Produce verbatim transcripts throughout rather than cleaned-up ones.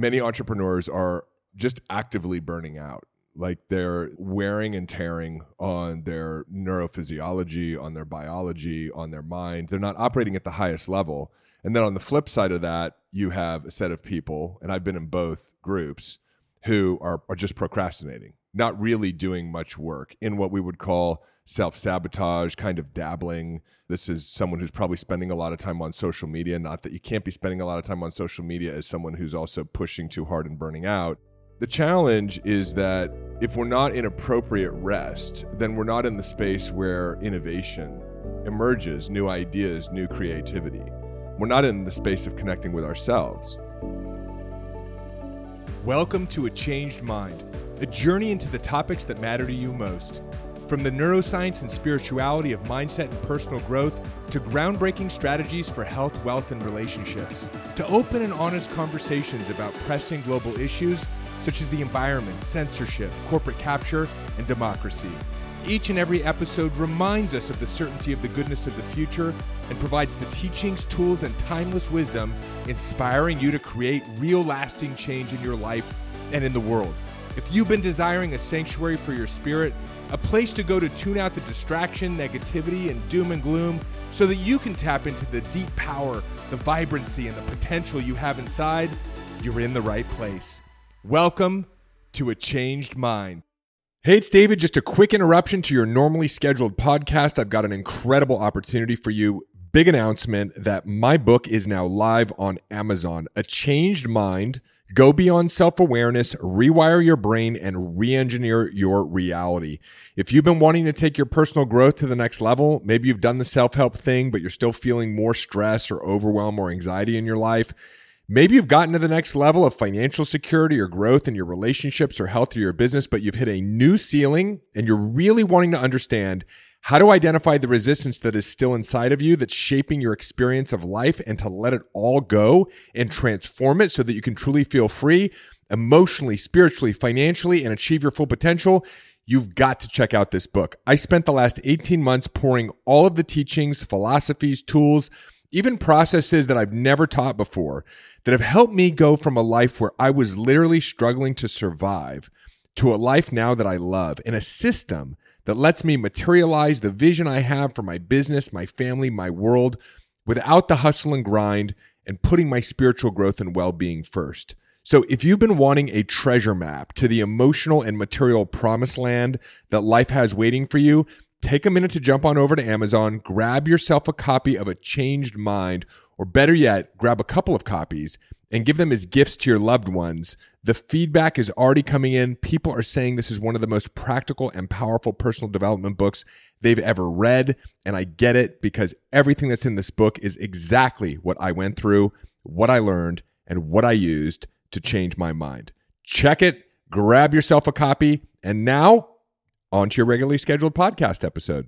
many entrepreneurs are just actively burning out. Like they're wearing and tearing on their neurophysiology, on their biology, on their mind. They're not operating at the highest level. And then on the flip side of that, you have a set of people, and I've been in both groups, who are, are just procrastinating, not really doing much work in what we would call self-sabotage, kind of dabbling. This is someone who's probably spending a lot of time on social media. Not that you can't be spending a lot of time on social media as someone who's also pushing too hard and burning out. The challenge is that if we're not in appropriate rest, then we're not in the space where innovation emerges, new ideas, new creativity. We're not in the space of connecting with ourselves. Welcome to A Changed Mind, a journey into the topics that matter to you most. From the neuroscience and spirituality of mindset and personal growth to groundbreaking strategies for health, wealth, and relationships, to open and honest conversations about pressing global issues such as the environment, censorship, corporate capture, and democracy. Each and every episode reminds us of the certainty of the goodness of the future and provides the teachings, tools, and timeless wisdom inspiring you to create real lasting change in your life and in the world. If you've been desiring a sanctuary for your spirit, a place to go to tune out the distraction, negativity, and doom and gloom so that you can tap into the deep power, the vibrancy, and the potential you have inside, you're in the right place. Welcome to A Changed Mind. Hey, it's David. Just a quick interruption to your normally scheduled podcast. I've got an incredible opportunity for you. Big announcement that my book is now live on Amazon. A Changed Mind. Go beyond self-awareness, rewire your brain, and re-engineer your reality. If you've been wanting to take your personal growth to the next level, maybe you've done the self-help thing, but you're still feeling more stress or overwhelm or anxiety in your life. Maybe you've gotten to the next level of financial security or growth in your relationships or health or your business, but you've hit a new ceiling and you're really wanting to understand how to identify the resistance that is still inside of you that's shaping your experience of life and to let it all go and transform it so that you can truly feel free emotionally, spiritually, financially, and achieve your full potential. You've got to check out this book. I spent the last eighteen months pouring all of the teachings, philosophies, tools, even processes that I've never taught before that have helped me go from a life where I was literally struggling to survive to a life now that I love, in a system that lets me materialize the vision I have for my business, my family, my world, without the hustle and grind and putting my spiritual growth and well-being first. So if you've been wanting a treasure map to the emotional and material promised land that life has waiting for you, take a minute to jump on over to Amazon, grab yourself a copy of A Changed Mind, or better yet, grab a couple of copies and give them as gifts to your loved ones. The feedback is already coming in. People are saying this is one of the most practical and powerful personal development books they've ever read. And I get it because everything that's in this book is exactly what I went through, what I learned, and what I used to change my mind. Check it, grab yourself a copy, and now on to your regularly scheduled podcast episode.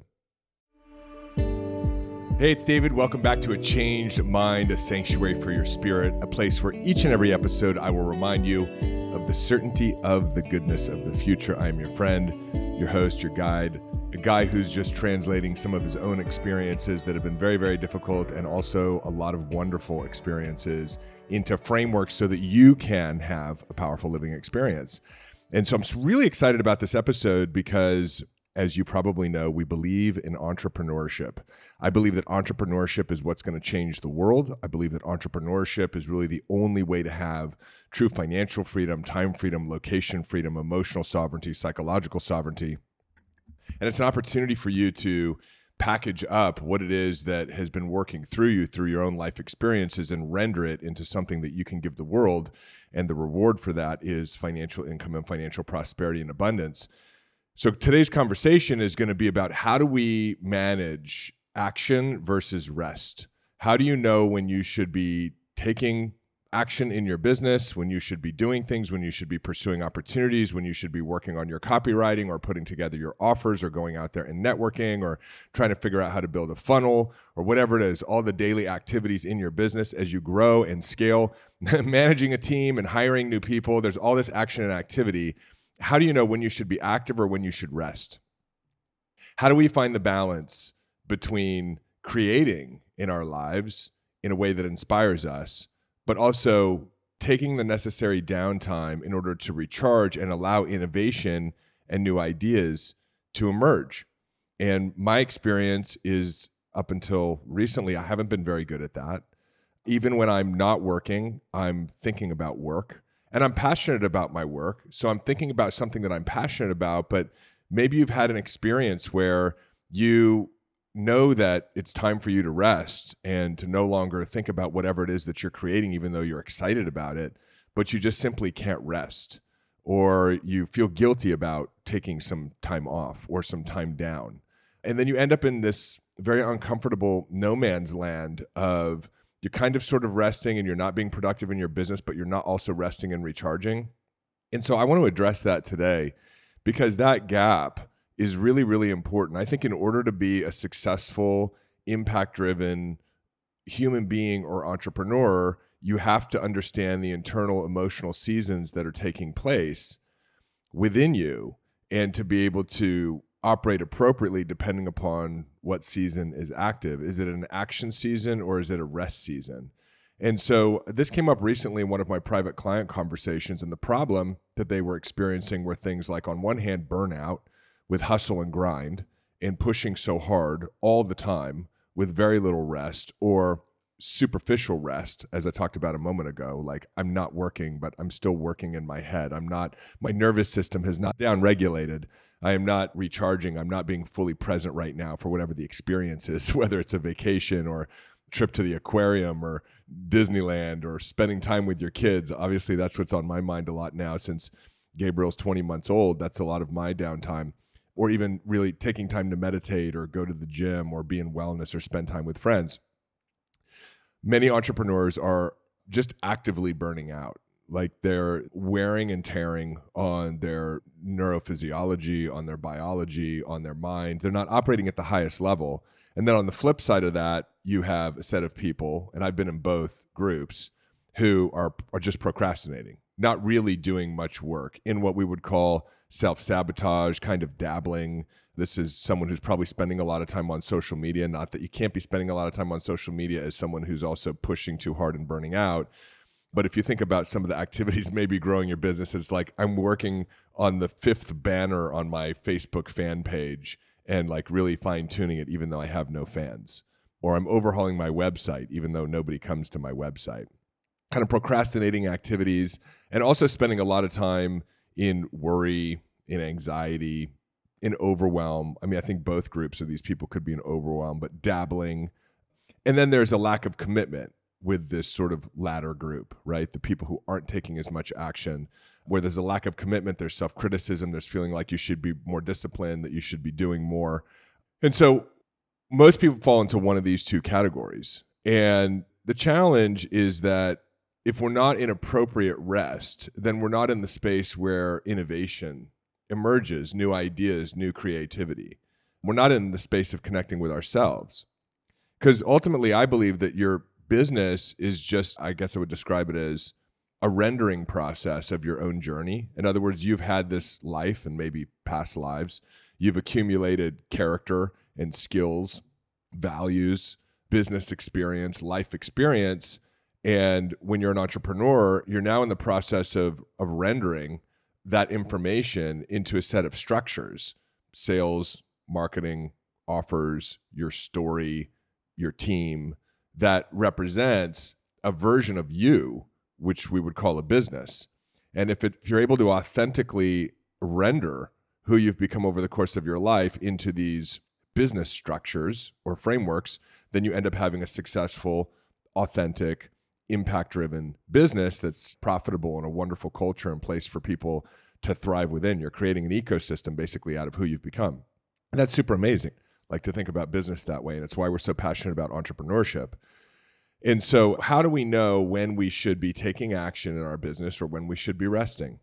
Hey, it's David. Welcome back to A Changed Mind, a sanctuary for your spirit, a place where each and every episode I will remind you of the certainty of the goodness of the future. I am your friend, your host, your guide, a guy who's just translating some of his own experiences that have been very, very difficult and also a lot of wonderful experiences into frameworks so that you can have a powerful living experience. And so I'm really excited about this episode because, as you probably know, we believe in entrepreneurship. I believe that entrepreneurship is what's going to change the world. I believe that entrepreneurship is really the only way to have true financial freedom, time freedom, location freedom, emotional sovereignty, psychological sovereignty. And it's an opportunity for you to package up what it is that has been working through you through your own life experiences and render it into something that you can give the world. And the reward for that is financial income and financial prosperity and abundance. So today's conversation is going to be about how do we manage action versus rest? How do you know when you should be taking action in your business, when you should be doing things, when you should be pursuing opportunities, when you should be working on your copywriting or putting together your offers or going out there and networking or trying to figure out how to build a funnel or whatever it is, all the daily activities in your business as you grow and scale, managing a team and hiring new people. There's all this action and activity. How do you know when you should be active or when you should rest? How do we find the balance between creating in our lives in a way that inspires us, but also taking the necessary downtime in order to recharge and allow innovation and new ideas to emerge. And my experience is, up until recently, I haven't been very good at that. Even when I'm not working, I'm thinking about work, and I'm passionate about my work. So I'm thinking about something that I'm passionate about, but maybe you've had an experience where you know that it's time for you to rest and to no longer think about whatever it is that you're creating, even though you're excited about it, but you just simply can't rest, or you feel guilty about taking some time off or some time down. And then you end up in this very uncomfortable no man's land of you're kind of sort of resting and you're not being productive in your business, but you're not also resting and recharging. And so I want to address that today, because that gap is really, really important. I think in order to be a successful, impact-driven human being or entrepreneur, you have to understand the internal emotional seasons that are taking place within you, and to be able to operate appropriately depending upon what season is active. Is it an action season or is it a rest season? And so this came up recently in one of my private client conversations, and the problem that they were experiencing were things like, on one hand, burnout with hustle and grind and pushing so hard all the time with very little rest, or superficial rest, as I talked about a moment ago. Like, I'm not working, but I'm still working in my head. I'm not, my nervous system has not down-regulated. I am not recharging. I'm not being fully present right now for whatever the experience is, whether it's a vacation or trip to the aquarium or Disneyland or spending time with your kids. Obviously, that's what's on my mind a lot now since Gabriel's twenty months old. That's a lot of my downtime. Or even really taking time to meditate or go to the gym or be in wellness or spend time with friends. Many entrepreneurs are just actively burning out. Like, they're wearing and tearing on their neurophysiology, on their biology, on their mind. They're not operating at the highest level. And then on the flip side of that, you have a set of people, and I've been in both groups, who are, are just procrastinating, not really doing much work in what we would call self-sabotage, kind of dabbling. This is someone who's probably spending a lot of time on social media. Not that you can't be spending a lot of time on social media as someone who's also pushing too hard and burning out. But if you think about some of the activities maybe growing your business, it's like, I'm working on the fifth banner on my Facebook fan page and like really fine-tuning it even though I have no fans. Or I'm overhauling my website even though nobody comes to my website. Kind of procrastinating activities, and also spending a lot of time in worry, in anxiety, in overwhelm. I mean, I think both groups of these people could be in overwhelm, but dabbling. And then there's a lack of commitment with this sort of latter group, right? The people who aren't taking as much action, where there's a lack of commitment, there's self-criticism, there's feeling like you should be more disciplined, that you should be doing more. And so most people fall into one of these two categories. And the challenge is that if we're not in appropriate rest, then we're not in the space where innovation emerges, new ideas, new creativity. We're not in the space of connecting with ourselves. Because ultimately, I believe that your business is just, I guess I would describe it as a rendering process of your own journey. In other words, you've had this life and maybe past lives. You've accumulated character and skills, values, business experience, life experience. And when you're an entrepreneur, you're now in the process of, of rendering that information into a set of structures: sales, marketing, offers, your story, your team, that represents a version of you, which we would call a business. And if, it, if you're able to authentically render who you've become over the course of your life into these business structures or frameworks, then you end up having a successful, authentic, impact-driven business that's profitable and a wonderful culture and place for people to thrive within. You're creating an ecosystem basically out of who you've become. And that's super amazing, like to think about business that way. And it's why we're so passionate about entrepreneurship. And so how do we know when we should be taking action in our business or when we should be resting?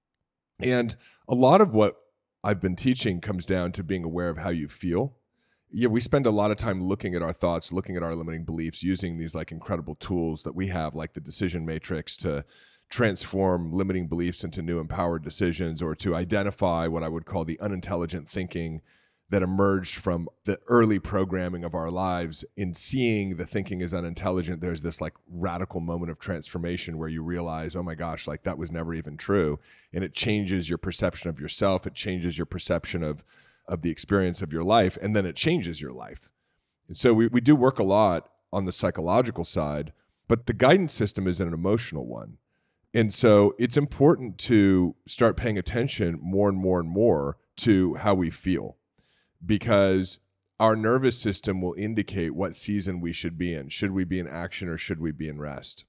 And a lot of what I've been teaching comes down to being aware of how you feel. Yeah, we spend a lot of time looking at our thoughts, looking at our limiting beliefs, using these like incredible tools that we have, like the decision matrix, to transform limiting beliefs into new empowered decisions, or to identify what I would call the unintelligent thinking that emerged from the early programming of our lives. In seeing the thinking is unintelligent, there's this like radical moment of transformation where you realize, oh my gosh, like that was never even true. And it changes your perception of yourself. It changes your perception of, of the experience of your life. And then it changes your life. And so we, we do work a lot on the psychological side, but the guidance system is an emotional one. And so it's important to start paying attention more and more and more to how we feel, because our nervous system will indicate what season we should be in. Should we be in action or should we be in rest?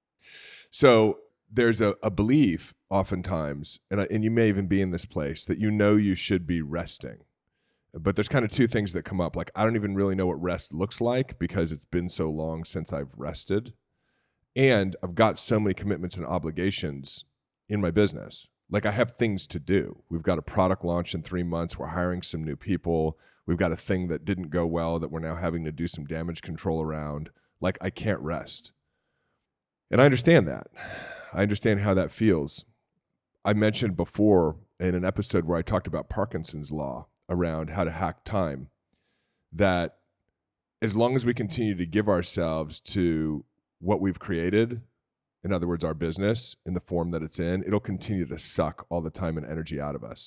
So there's a, a belief oftentimes, and, I, and you may even be in this place, that you know you should be resting. But there's kind of two things that come up. Like, I don't even really know what rest looks like because it's been so long since I've rested. And I've got so many commitments and obligations in my business. Like, I have things to do. We've got a product launch in three months. We're hiring some new people. We've got a thing that didn't go well that we're now having to do some damage control around. Like, I can't rest. And I understand that. I understand how that feels. I mentioned before in an episode where I talked about Parkinson's law around how to hack time, that as long as we continue to give ourselves to what we've created, in other words, our business in the form that it's in, it'll continue to suck all the time and energy out of us.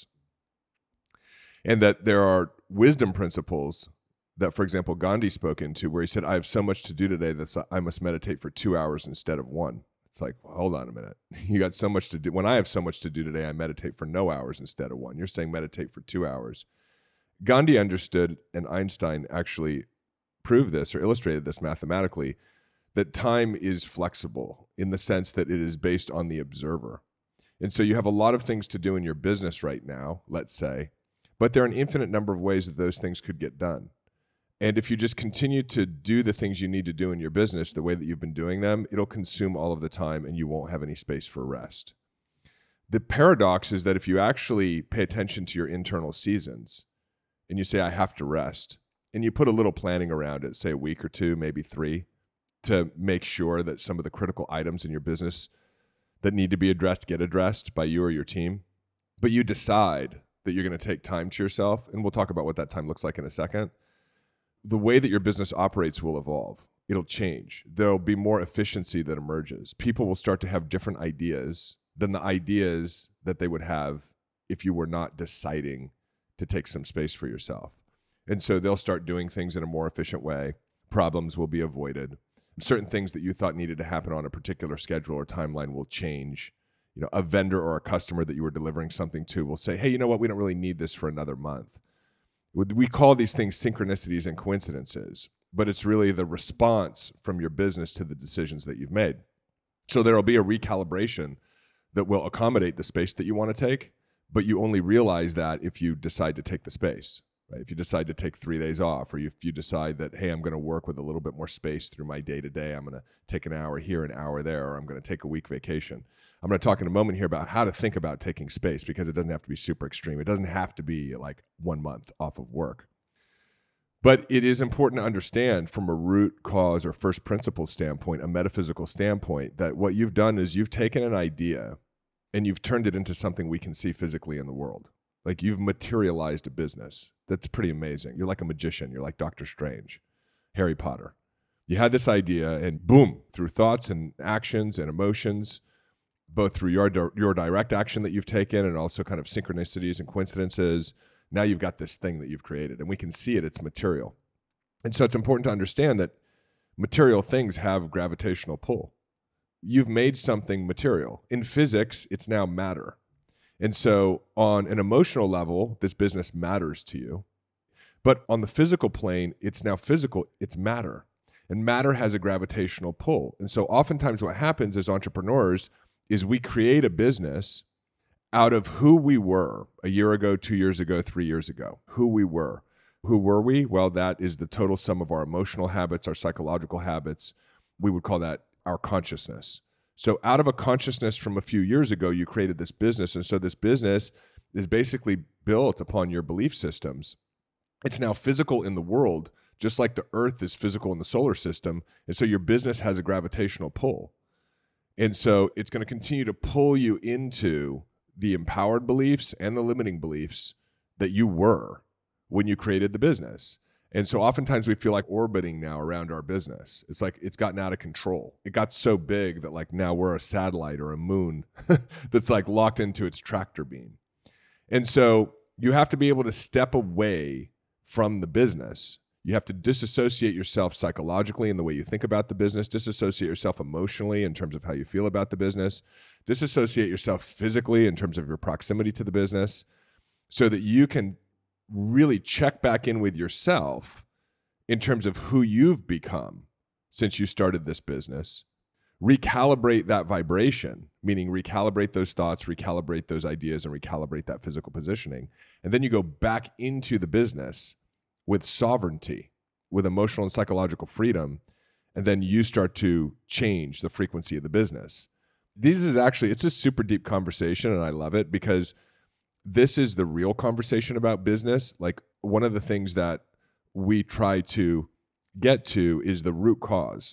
And that there are wisdom principles that, for example, Gandhi spoke into, where he said, I have so much to do today that I must meditate for two hours instead of one. It's like, well, hold on a minute. You got so much to do. When I have so much to do today, I meditate for no hours instead of one. You're saying meditate for two hours. Gandhi understood, and Einstein actually proved this or illustrated this mathematically, that time is flexible in the sense that it is based on the observer. And so you have a lot of things to do in your business right now, let's say, but there are an infinite number of ways that those things could get done. And if you just continue to do the things you need to do in your business the way that you've been doing them, it'll consume all of the time and you won't have any space for rest. The paradox is that if you actually pay attention to your internal seasons and you say, I have to rest, and you put a little planning around it, say a week or two, maybe three, to make sure that some of the critical items in your business that need to be addressed get addressed by you or your team, but you decide that you're going to take time to yourself, and we'll talk about what that time looks like in a second, the way that your business operates will evolve. It'll change. There'll be more efficiency that emerges. People will start to have different ideas than the ideas that they would have if you were not deciding to take some space for yourself. And so they'll start doing things in a more efficient way. Problems will be avoided. Certain things that you thought needed to happen on a particular schedule or timeline will change. You know, a vendor or a customer that you were delivering something to will say, hey, you know what? We don't really need this for another month. We call these things synchronicities and coincidences, but it's really the response from your business to the decisions that you've made. So there'll be a recalibration that will accommodate the space that you want to take, but you only realize that if you decide to take the space. Right? If you decide to take three days off, or if you decide that, hey, I'm going to work with a little bit more space through my day-to-day, I'm going to take an hour here, an hour there, or I'm going to take a week vacation. I'm going to talk in a moment here about how to think about taking space, because it doesn't have to be super extreme. It doesn't have to be like one month off of work. But it is important to understand from a root cause or first principle standpoint, a metaphysical standpoint, that what you've done is you've taken an idea and you've turned it into something we can see physically in the world. Like, you've materialized a business. That's pretty amazing. You're like a magician. You're like Doctor Strange, Harry Potter. You had this idea, and boom, through thoughts and actions and emotions, both through your your direct action that you've taken and also kind of synchronicities and coincidences, now you've got this thing that you've created, and we can see it. It's material. And so it's important to understand that material things have gravitational pull. You've made something material. In physics, it's now matter. And so on an emotional level, this business matters to you. But on the physical plane, it's now physical, it's matter. And matter has a gravitational pull. And so oftentimes what happens as entrepreneurs is we create a business out of who we were a year ago, two years ago, three years ago, who we were. Who were we? Well, that is the total sum of our emotional habits, our psychological habits. We would call that our consciousness. So out of a consciousness from a few years ago, you created this business. And so this business is basically built upon your belief systems. It's now physical in the world, just like the earth is physical in the solar system. And so your business has a gravitational pull. And so it's going to continue to pull you into the empowered beliefs and the limiting beliefs that you were when you created the business. And so oftentimes we feel like orbiting now around our business. It's like it's gotten out of control. It got so big that like now we're a satellite or a moon that's like locked into its tractor beam. And so you have to be able to step away from the business. You have to disassociate yourself psychologically in the way you think about the business, disassociate yourself emotionally in terms of how you feel about the business, disassociate yourself physically in terms of your proximity to the business, so that you can really check back in with yourself in terms of who you've become since you started this business, recalibrate that vibration, meaning recalibrate those thoughts, recalibrate those ideas, and recalibrate that physical positioning. And then you go back into the business with sovereignty, with emotional and psychological freedom, and then you start to change the frequency of the business. This is actually, it's a super deep conversation, and I love it because this is the real conversation about business. Like, one of the things that we try to get to is the root cause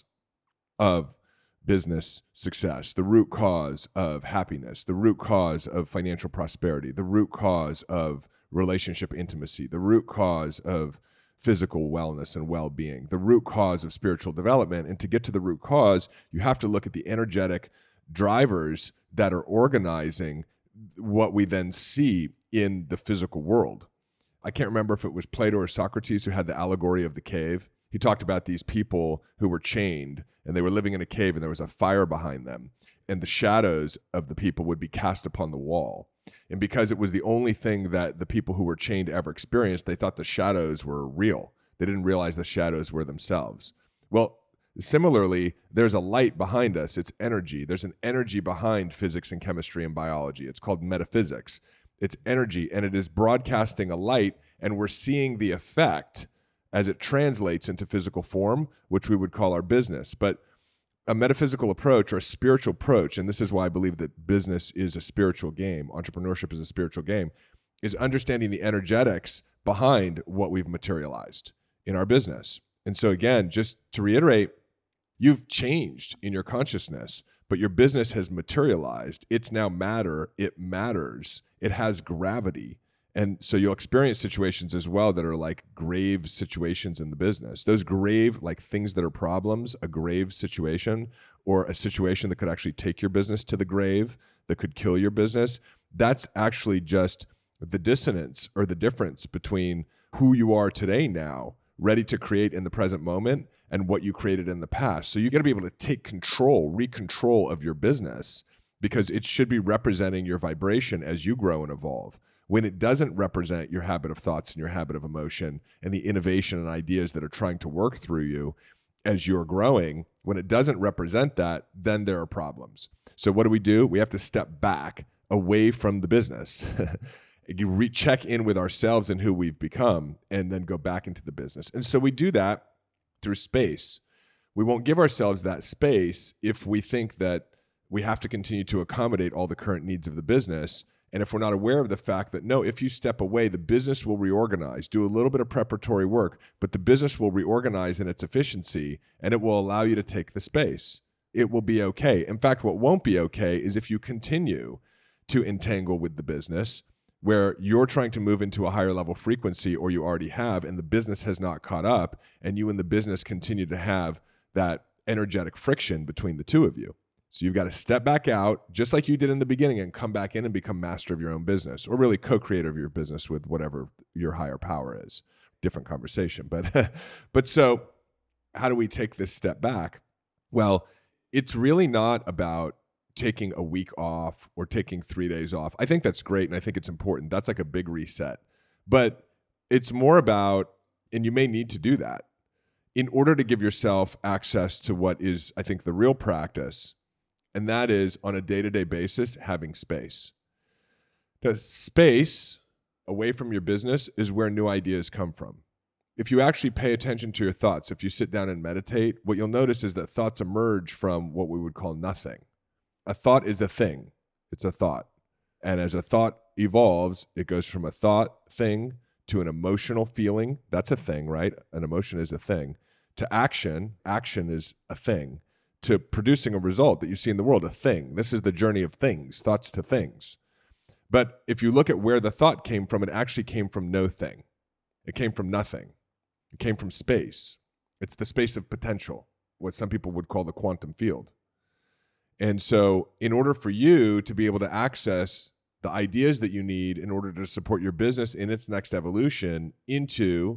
of business success, the root cause of happiness, the root cause of financial prosperity, the root cause of relationship intimacy, the root cause of physical wellness and well-being, the root cause of spiritual development. And to get to the root cause, you have to look at the energetic drivers that are organizing what we then see in the physical world. I can't remember if it was Plato or Socrates who had the allegory of the cave. He talked about these people who were chained and they were living in a cave and there was a fire behind them, and the shadows of the people would be cast upon the wall. And because it was the only thing that the people who were chained ever experienced, they thought the shadows were real. They didn't realize the shadows were themselves. Well, similarly, there's a light behind us. It's energy. There's an energy behind physics and chemistry and biology. It's called metaphysics. It's energy, and it is broadcasting a light, and we're seeing the effect as it translates into physical form, which we would call our business. But a metaphysical approach or a spiritual approach, and this is why I believe that business is a spiritual game, entrepreneurship is a spiritual game, is understanding the energetics behind what we've materialized in our business. And so again, just to reiterate, you've changed in your consciousness, but your business has materialized. It's now matter. It matters. It has gravity. And so you'll experience situations as well that are like grave situations in the business. Those grave, like things that are problems, a grave situation, or a situation that could actually take your business to the grave, that could kill your business, that's actually just the dissonance or the difference between who you are today now, ready to create in the present moment, and what you created in the past. So you got to be able to take control, re-control of your business, because it should be representing your vibration as you grow and evolve. When it doesn't represent your habit of thoughts and your habit of emotion and the innovation and ideas that are trying to work through you as you're growing, when it doesn't represent that, then there are problems. So what do we do? We have to step back away from the business. You recheck in with ourselves and who we've become, and then go back into the business. And so we do that through space. We won't give ourselves that space if we think that we have to continue to accommodate all the current needs of the business. And if we're not aware of the fact that, no, if you step away, the business will reorganize, do a little bit of preparatory work, but the business will reorganize in its efficiency, and it will allow you to take the space. It will be okay. In fact, what won't be okay is if you continue to entangle with the business, where you're trying to move into a higher level frequency, or you already have, and the business has not caught up, and you and the business continue to have that energetic friction between the two of you. So you've got to step back out, just like you did in the beginning, and come back in and become master of your own business, or really co-creator of your business with whatever your higher power is. Different conversation. But, but so how do we take this step back? Well, it's really not about taking a week off or taking three days off. I think that's great, and I think it's important. That's like a big reset. But it's more about, and you may need to do that, in order to give yourself access to what is, I think, the real practice. And that is, on a day-to-day basis, having space. The space away from your business is where new ideas come from. If you actually pay attention to your thoughts, if you sit down and meditate, what you'll notice is that thoughts emerge from what we would call nothing. A thought is a thing. It's a thought. And as a thought evolves, it goes from a thought thing to an emotional feeling. That's a thing, right? An emotion is a thing. To action. Action is a thing. To producing a result that you see in the world, a thing. This is the journey of things, thoughts to things. But if you look at where the thought came from, it actually came from no thing. It came from nothing. It came from space. It's the space of potential, what some people would call the quantum field. And so in order for you to be able to access the ideas that you need in order to support your business in its next evolution into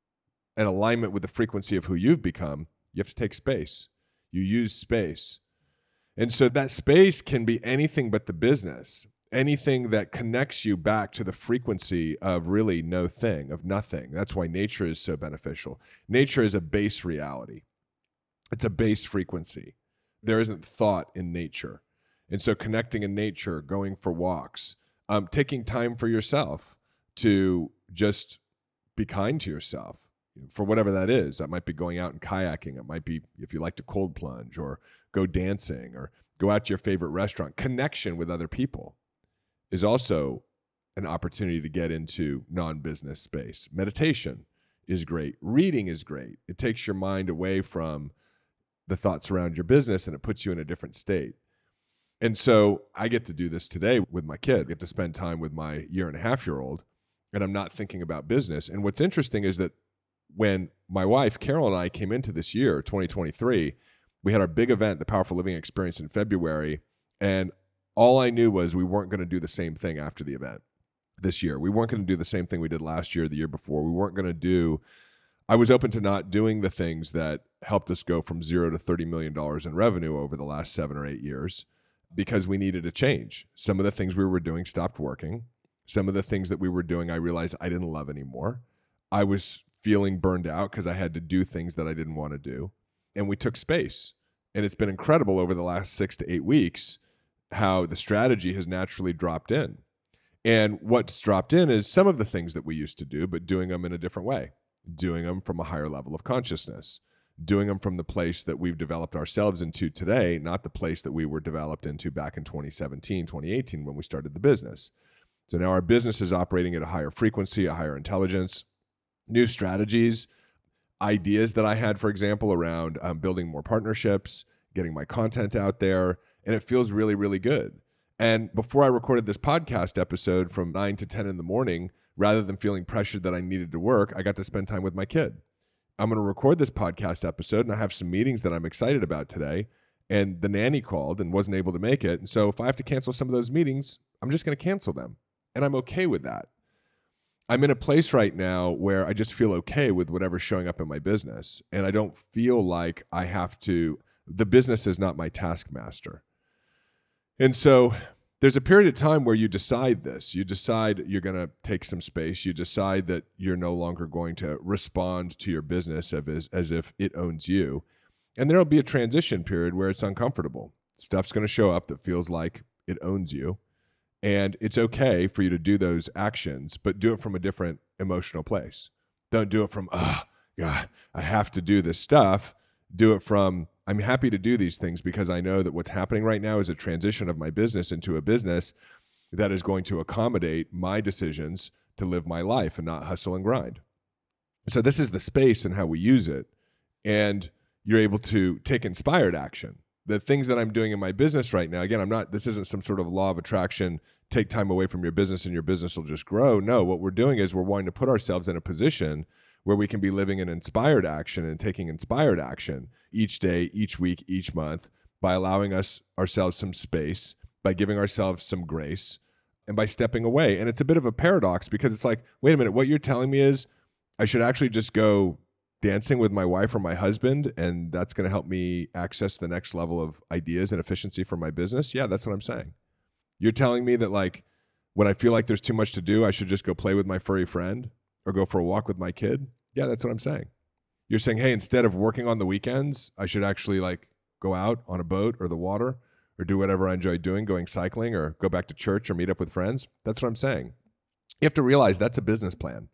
an alignment with the frequency of who you've become, you have to take space. You use space. And so that space can be anything but the business, anything that connects you back to the frequency of really no thing, of nothing. That's why nature is so beneficial. Nature is a base reality. It's a base frequency. There isn't thought in nature. And so connecting in nature, going for walks, um, taking time for yourself to just be kind to yourself for whatever that is. That might be going out and kayaking. It might be if you like to cold plunge or go dancing or go out to your favorite restaurant. Connection with other people is also an opportunity to get into non-business space. Meditation is great. Reading is great. It takes your mind away from the thoughts around your business and it puts you in a different state. And so I get to do this today with my kid. I get to spend time with my year and a half year old, and I'm not thinking about business. And what's interesting is that when my wife, Carol, and I came into this year, twenty twenty-three, we had our big event, the Powerful Living Experience, in February. And all I knew was we weren't going to do the same thing after the event this year. We weren't going to do the same thing we did last year, the year before. We weren't going to do, I was open to not doing the things that helped us go from zero to thirty million dollars in revenue over the last seven or eight years because we needed a change. Some of the things we were doing stopped working. Some of the things that we were doing, I realized I didn't love anymore. I was feeling burned out because I had to do things that I didn't want to do. And we took space. And it's been incredible over the last six to eight weeks how the strategy has naturally dropped in. And what's dropped in is some of the things that we used to do, but doing them in a different way, doing them from a higher level of consciousness, doing them from the place that we've developed ourselves into today, not the place that we were developed into back in twenty seventeen, twenty eighteen when we started the business. So now our business is operating at a higher frequency, a higher intelligence, new strategies, ideas that I had, for example, around um, building more partnerships, getting my content out there, and it feels really, really good. And before I recorded this podcast episode from nine to ten in the morning, rather than feeling pressured that I needed to work, I got to spend time with my kid. I'm going to record this podcast episode, and I have some meetings that I'm excited about today, and the nanny called and wasn't able to make it. And so if I have to cancel some of those meetings, I'm just going to cancel them, and I'm okay with that. I'm in a place right now where I just feel okay with whatever's showing up in my business, and I don't feel like I have to, the business is not my taskmaster. And so there's a period of time where you decide this. You decide you're going to take some space. You decide that you're no longer going to respond to your business as, as if it owns you. And there'll be a transition period where it's uncomfortable. Stuff's going to show up that feels like it owns you. And it's okay for you to do those actions, but do it from a different emotional place. Don't do it from, ah, oh, God, I have to do this stuff. Do it from, I'm happy to do these things because I know that what's happening right now is a transition of my business into a business that is going to accommodate my decisions to live my life and not hustle and grind. So this is the space and how we use it. And you're able to take inspired action. The things that I'm doing in my business right now, again, I'm not, this isn't some sort of law of attraction, take time away from your business and your business will just grow. No, what we're doing is we're wanting to put ourselves in a position where we can be living in inspired action and taking inspired action each day, each week, each month by allowing us ourselves some space, by giving ourselves some grace, and by stepping away. And it's a bit of a paradox because it's like, wait a minute, what you're telling me is I should actually just go dancing with my wife or my husband, and that's going to help me access the next level of ideas and efficiency for my business? Yeah, that's what I'm saying. You're telling me that like when I feel like there's too much to do, I should just go play with my furry friend or go for a walk with my kid? Yeah, that's what I'm saying. You're saying, hey, instead of working on the weekends, I should actually like go out on a boat or the water or do whatever I enjoy doing, going cycling or go back to church or meet up with friends. That's what I'm saying. You have to realize that's a business plan.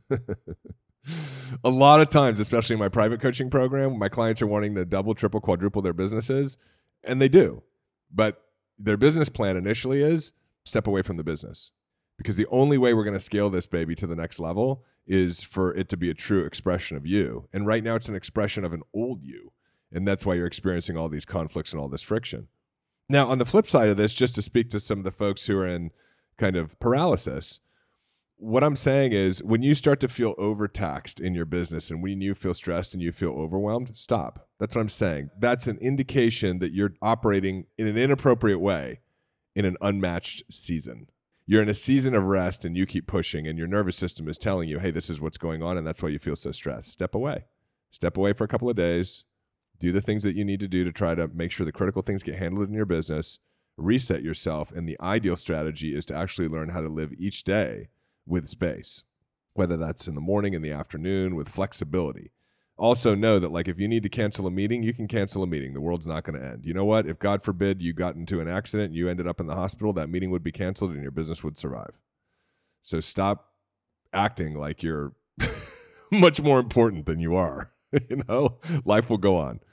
A lot of times, especially in my private coaching program, my clients are wanting to double, triple, quadruple their businesses, and they do. But their business plan initially is step away from the business. Because the only way we're going to scale this baby to the next level is for it to be a true expression of you. And right now it's an expression of an old you. And that's why you're experiencing all these conflicts and all this friction. Now, on the flip side of this, just to speak to some of the folks who are in kind of paralysis, what I'm saying is when you start to feel overtaxed in your business and when you feel stressed and you feel overwhelmed, stop. That's what I'm saying. That's an indication that you're operating in an inappropriate way in an unmatched season. You're in a season of rest and you keep pushing and your nervous system is telling you, hey, this is what's going on and that's why you feel so stressed. Step away. Step away for a couple of days. Do the things that you need to do to try to make sure the critical things get handled in your business. Reset yourself. And the ideal strategy is to actually learn how to live each day with space, whether that's in the morning, in the afternoon, with flexibility. Also know that like if you need to cancel a meeting, you can cancel a meeting. The world's not going to end. You know what? If God forbid you got into an accident and you ended up in the hospital, that meeting would be canceled and your business would survive. So stop acting like you're much more important than you are. You know, life will go on.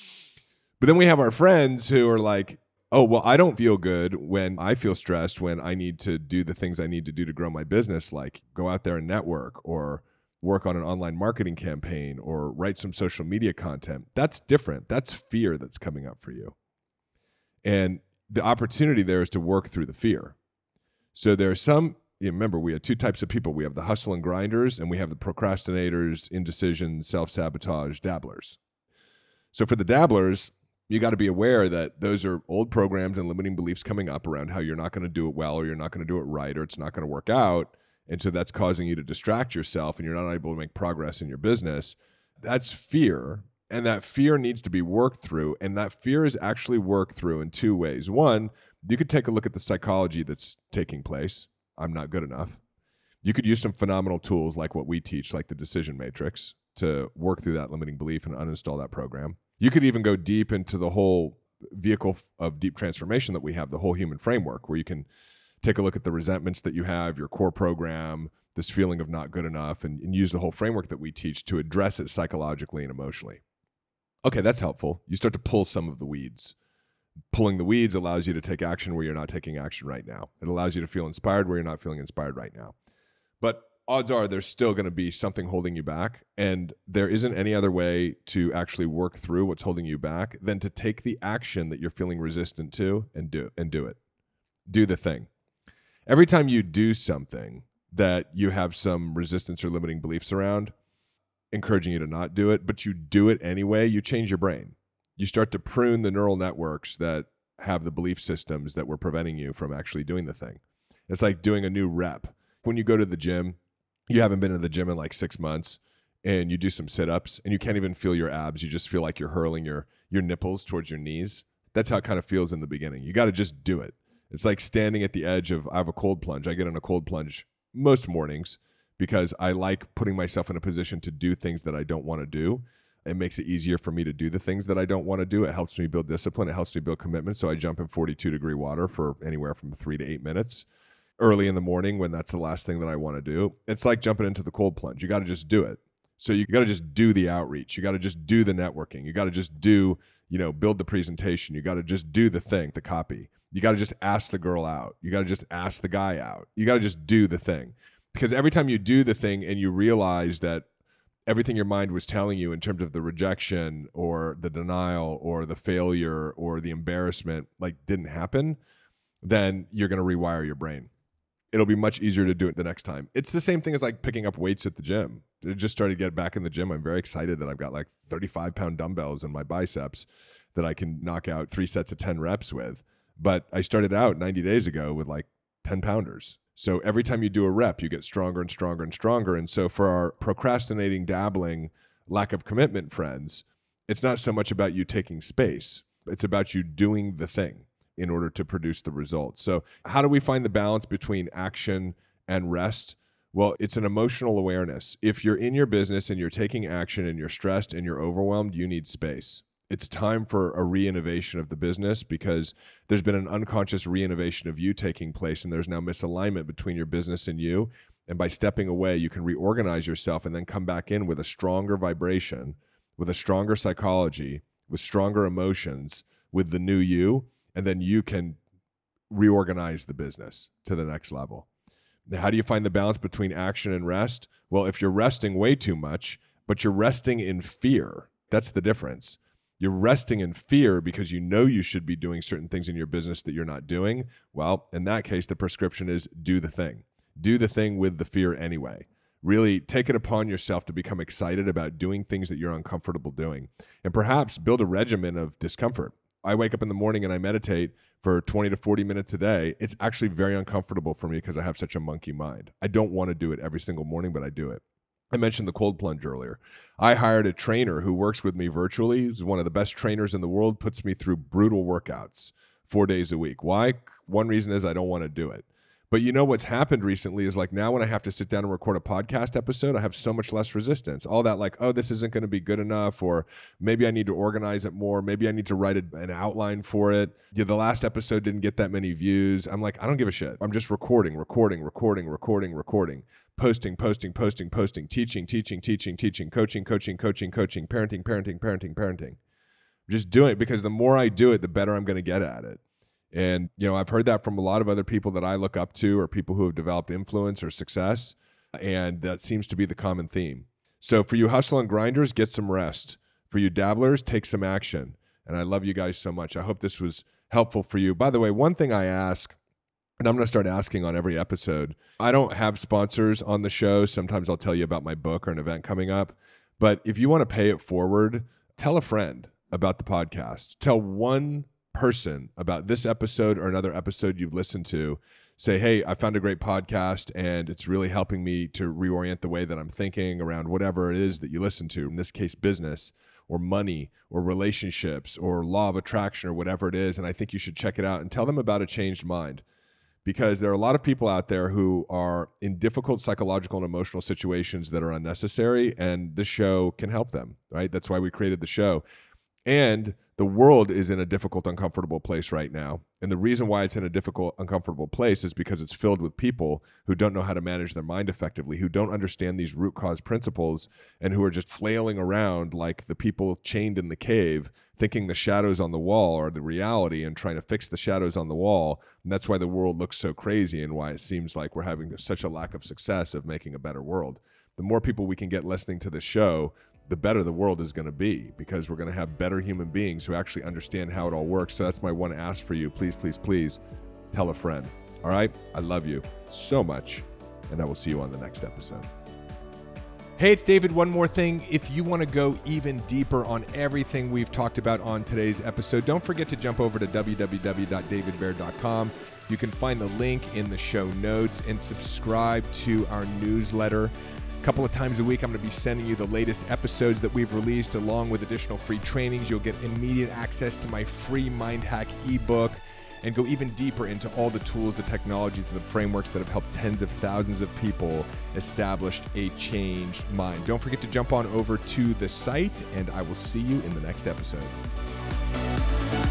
But then we have our friends who are like, oh, well, I don't feel good when I feel stressed, when I need to do the things I need to do to grow my business, like go out there and network or work on an online marketing campaign or write some social media content. That's different. That's fear that's coming up for you. And the opportunity there is to work through the fear. So there are some, you remember, we have two types of people. We have the hustle and grinders, and we have the procrastinators, indecision, self-sabotage, dabblers. So for the dabblers, you got to be aware that those are old programs and limiting beliefs coming up around how you're not going to do it well or you're not going to do it right or it's not going to work out. And so that's causing you to distract yourself and you're not able to make progress in your business. That's fear. And that fear needs to be worked through. And that fear is actually worked through in two ways. One, you could take a look at the psychology that's taking place. I'm not good enough. You could use some phenomenal tools like what we teach, like the decision matrix, to work through that limiting belief and uninstall that program. You could even go deep into the whole vehicle of deep transformation that we have, the whole human framework, where you can take a look at the resentments that you have, your core program, this feeling of not good enough, and, and use the whole framework that we teach to address it psychologically and emotionally. Okay, that's helpful. You start to pull some of the weeds. Pulling the weeds allows you to take action where you're not taking action right now. It allows you to feel inspired where you're not feeling inspired right now. But odds are there's still going to be something holding you back, and there isn't any other way to actually work through what's holding you back than to take the action that you're feeling resistant to and do and do it. Do the thing. Every time you do something that you have some resistance or limiting beliefs around, encouraging you to not do it, but you do it anyway, you change your brain. You start to prune the neural networks that have the belief systems that were preventing you from actually doing the thing. It's like doing a new rep. When you go to the gym, you haven't been to the gym in like six months and you do some sit-ups and you can't even feel your abs. You just feel like you're hurling your, your nipples towards your knees. That's how it kind of feels in the beginning. You got to just do it. It's like standing at the edge of, I have a cold plunge. I get in a cold plunge most mornings because I like putting myself in a position to do things that I don't want to do. It makes it easier for me to do the things that I don't want to do. It helps me build discipline. It helps me build commitment. So I jump in forty-two degree water for anywhere from three to eight minutes. Early in the morning when that's the last thing that I want to do. It's like jumping into the cold plunge. You got to just do it. So you got to just do the outreach. You got to just do the networking. You got to just do, you know, build the presentation. You got to just do the thing, the copy. You got to just ask the girl out. You got to just ask the guy out. You got to just do the thing. Because every time you do the thing and you realize that everything your mind was telling you in terms of the rejection or the denial or the failure or the embarrassment, like didn't happen, then you're going to rewire your brain. It'll be much easier to do it the next time. It's the same thing as like picking up weights at the gym. I just started to get back in the gym. I'm very excited that I've got like thirty-five pound dumbbells in my biceps that I can knock out three sets of ten reps with. But I started out ninety days ago with like ten pounders. So every time you do a rep, you get stronger and stronger and stronger. And so for our procrastinating, dabbling, lack of commitment friends, it's not so much about you taking space. It's about you doing the thing in order to produce the results. So how do we find the balance between action and rest? Well, it's an emotional awareness. If you're in your business and you're taking action and you're stressed and you're overwhelmed, you need space. It's time for a re-innovation of the business because there's been an unconscious re-innovation of you taking place and there's now misalignment between your business and you. And by stepping away, you can reorganize yourself and then come back in with a stronger vibration, with a stronger psychology, with stronger emotions, with the new you. And then you can reorganize the business to the next level. Now, how do you find the balance between action and rest? Well, if you're resting way too much, but you're resting in fear, that's the difference. You're resting in fear because you know you should be doing certain things in your business that you're not doing. Well, in that case, the prescription is do the thing. do the thing with the fear anyway. Really take it upon yourself to become excited about doing things that you're uncomfortable doing, and perhaps build a regimen of discomfort. I wake up in the morning and I meditate for twenty to forty minutes a day. It's actually very uncomfortable for me because I have such a monkey mind. I don't want to do it every single morning, but I do it. I mentioned the cold plunge earlier. I hired a trainer who works with me virtually. He's one of the best trainers in the world, puts me through brutal workouts four days a week. Why? One reason is I don't want to do it. But you know what's happened recently is like now when I have to sit down and record a podcast episode, I have so much less resistance. All that like, oh, this isn't going to be good enough, or maybe I need to organize it more. Maybe I need to write a, an outline for it. Yeah, the last episode didn't get that many views. I'm like, I don't give a shit. I'm just recording, recording, recording, recording, recording, posting, posting, posting, posting, teaching, teaching, teaching, teaching, coaching, coaching, coaching, coaching, parenting, parenting, parenting, parenting. Just doing it because the more I do it, the better I'm going to get at it. And, you know, I've heard that from a lot of other people that I look up to, or people who have developed influence or success. And that seems to be the common theme. So for you hustle and grinders, get some rest. For you dabblers, take some action. And I love you guys so much. I hope this was helpful for you. By the way, one thing I ask, and I'm going to start asking on every episode, I don't have sponsors on the show. Sometimes I'll tell you about my book or an event coming up. But if you want to pay it forward, tell a friend about the podcast. Tell one person about this episode or another episode you've listened to. Say, hey, I found a great podcast and it's really helping me to reorient the way that I'm thinking around whatever it is that you listen to, in this case, business or money or relationships or law of attraction or whatever it is. And I think you should check it out and tell them about a changed mind, because there are a lot of people out there who are in difficult psychological and emotional situations that are unnecessary, and this show can help them, right? That's why we created the show. And the world is in a difficult, uncomfortable place right now. And the reason why it's in a difficult, uncomfortable place is because it's filled with people who don't know how to manage their mind effectively, who don't understand these root cause principles, and who are just flailing around like the people chained in the cave, thinking the shadows on the wall are the reality and trying to fix the shadows on the wall. And that's why the world looks so crazy and why it seems like we're having such a lack of success of making a better world. The more people we can get listening to this show, the better the world is going to be, because we're going to have better human beings who actually understand how it all works. So that's my one ask for you. Please, please, please tell a friend. All right? I love you so much, and I will see you on the next episode. Hey, it's David. One more thing. If you want to go even deeper on everything we've talked about on today's episode, don't forget to jump over to w w w dot david baer dot com. You can find the link in the show notes and subscribe to our newsletter. A couple of times a week, I'm going to be sending you the latest episodes that we've released, along with additional free trainings. You'll get immediate access to my free Mind Hack ebook and go even deeper into all the tools, the technologies, the frameworks that have helped tens of thousands of people establish a changed mind. Don't forget to jump on over to the site, and I will see you in the next episode.